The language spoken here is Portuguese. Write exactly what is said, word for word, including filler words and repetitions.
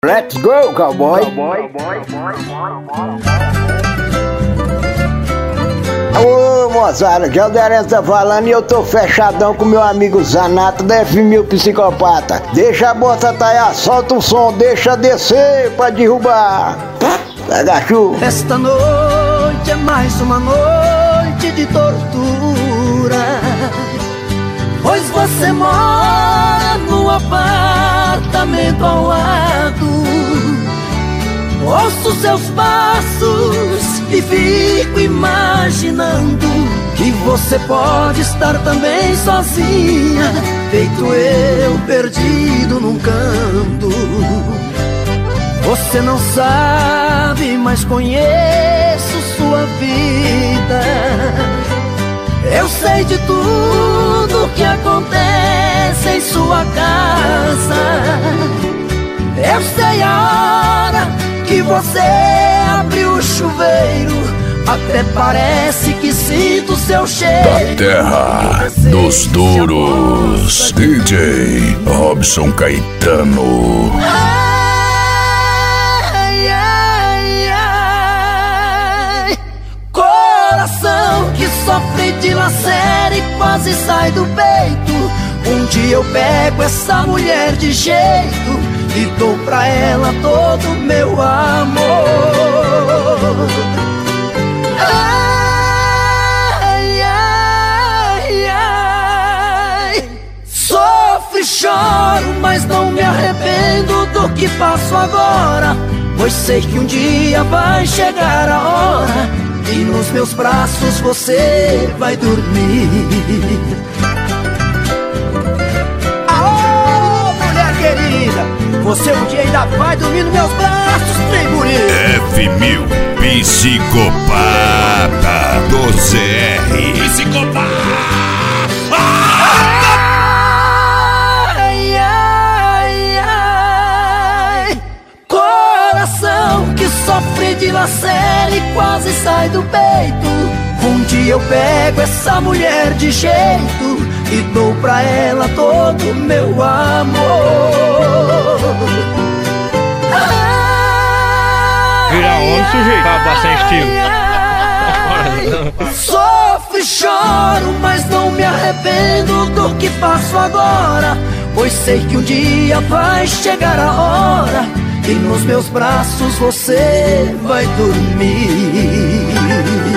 Let's go, cowboy! Ô moçada, que é o Derenzo tá falando e eu tô fechadão com meu amigo Zanato da F mil Psicopata. Deixa a bota taiar, solta o som, deixa descer pra derrubar. Pega a chuva. Esta noite é mais uma noite de tortura, pois você mora no apartamento ao lado. Ouço seus passos e fico imaginando que você pode estar também sozinha, feito eu perdido num canto. Você não sabe, mas conheço sua vida. Eu sei de tudo que acontece em sua casa. Eu sei a hora que você abre o chuveiro, até parece que sinto seu cheiro. Da terra dos duros, D J Robson Caetano. Ai, ai, ai, coração que sofre de lacera e quase sai do peito. Um dia eu pego essa mulher de jeito e dou pra ela todo o meu amor. Ai, ai, ai, sofro e choro, mas não me arrependo do que faço agora, pois sei que um dia vai chegar a hora e nos meus braços você vai dormir. Você um dia ainda vai dormir nos meus braços, trem bonito. F mil Psicopata do Z R. Psicopata! Ai, ai, ai, coração que sofre de lacera e quase sai do peito. Um dia eu pego essa mulher de jeito e dou pra ela todo o meu amor. Virar homem, sujeito, acaba sem estilo. Sofro e choro, mas não me arrependo do que faço agora, pois sei que um dia vai chegar a hora e nos meus braços você vai dormir.